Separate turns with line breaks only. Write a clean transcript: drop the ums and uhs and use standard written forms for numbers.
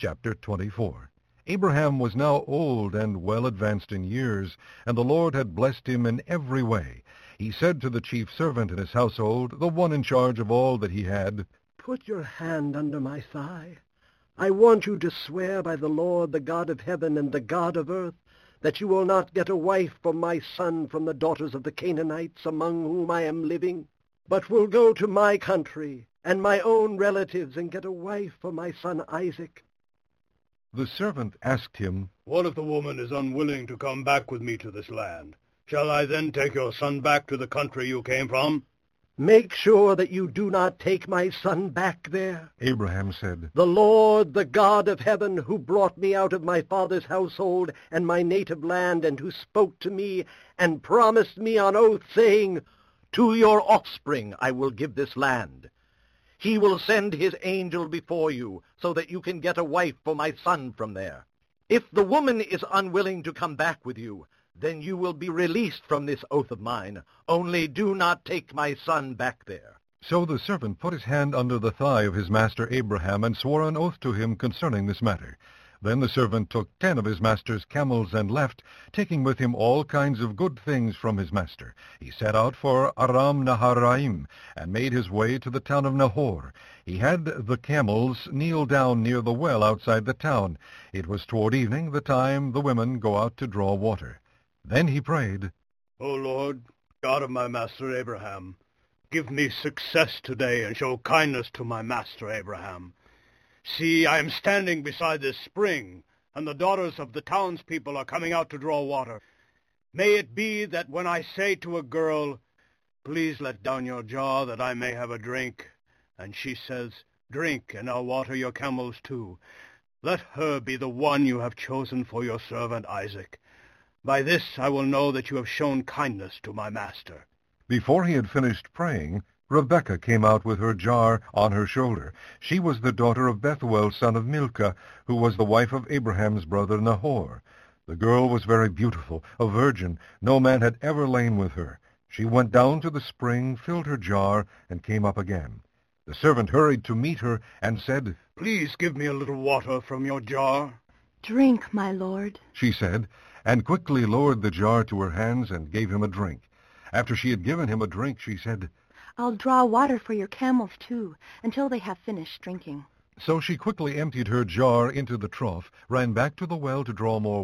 Chapter 24. Abraham was now old and well advanced in years, and the Lord had blessed him in every way. He said to the chief servant in his household, the one in charge of all that he had,
"Put your hand under my thigh. I want you to swear by the Lord, the God of heaven and the God of earth, that you will not get a wife for my son from the daughters of the Canaanites among whom I am living, but will go to my country and my own relatives and get a wife for my son Isaac."
The servant asked him,
"What if the woman is unwilling to come back with me to this land? Shall I then take your son back to the country you came from?"
"Make sure that you do not take my son back there,"
Abraham said.
"The Lord, the God of heaven, who brought me out of my father's household and my native land, and who spoke to me and promised me on oath, saying, 'To your offspring I will give this land.' He will send his angel before you, so that you can get a wife for my son from there. If the woman is unwilling to come back with you, then you will be released from this oath of mine. Only do not take my son back there."
So the servant put his hand under the thigh of his master Abraham and swore an oath to him concerning this matter. Then the servant took 10 of his master's camels and left, taking with him all kinds of good things from his master. He set out for Aram Naharaim and made his way to the town of Nahor. He had the camels kneel down near the well outside the town. It was toward evening, the time the women go out to draw water. Then he prayed,
"O Lord, God of my master Abraham, give me success today and show kindness to my master Abraham. See, I am standing beside this spring, and the daughters of the townspeople are coming out to draw water. May it be that when I say to a girl, 'Please let down your jar that I may have a drink,' and she says, 'Drink, and I'll water your camels too,' let her be the one you have chosen for your servant Isaac. By this I will know that you have shown kindness to my master."
Before he had finished praying, Rebekah came out with her jar on her shoulder. She was the daughter of Bethuel, son of Milcah, who was the wife of Abraham's brother Nahor. The girl was very beautiful, a virgin. No man had ever lain with her. She went down to the spring, filled her jar, and came up again. The servant hurried to meet her and said,
"Please give me a little water from your jar."
"Drink, my lord,"
she said, and quickly lowered the jar to her hands and gave him a drink. After she had given him a drink, she said,
"I'll draw water for your camels, too, until they have finished drinking."
So she quickly emptied her jar into the trough, ran back to the well to draw more